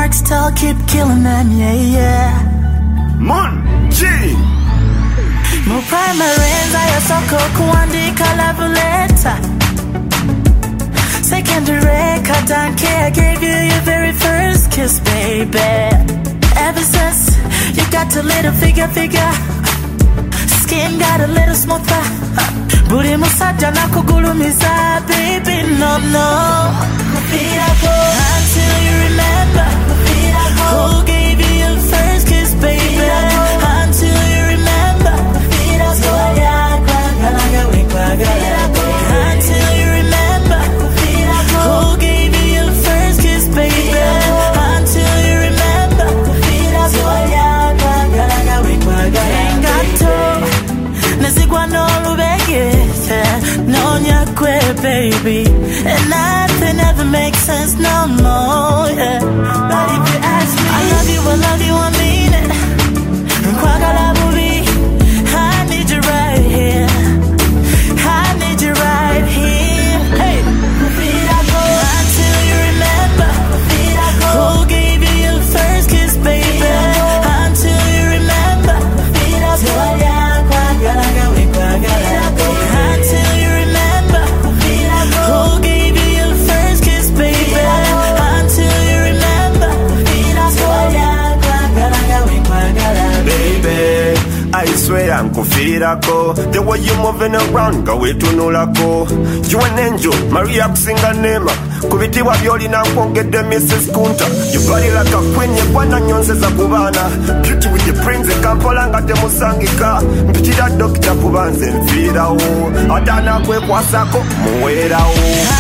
dark still keep killing them, yeah, yeah. Moon G Mu primary enza yasoko kuandika love letter. Secondary kadanke, I gave you your very first kiss, baby. Ever since you got a little figure, skin got a little smoother. Buri musajja nakugulumiza, baby, no, no. Until you remember who gave you your first kiss, baby. Until you remember. Until you remember who gave you your first kiss, baby. Until you remember. Nazigwa no lubege, no nyakwe, baby. And nothing ever makes sense no more, yeah. But if you ask me, I love you, I mean it. Kwagala bubi, I need you right here. I need you right here. Hey. Until you remember who gave you your first kiss, baby. Until you remember. Until you remember who gave you your first kiss, baby. Until you remember. Baby, I swear I'm kufirako. The way you moving around, go way to nulako. You an angel, Maria kusinga nema. Kubitiwa byoli na kwongede Mrs. Kunta. You body like a queen, ye bwana nyonse za kubana. Beauty with the prince, Kampala nga temusangika. Mpitira dokita kubanze mfira o. Atana kwe kwa sako, muwera o.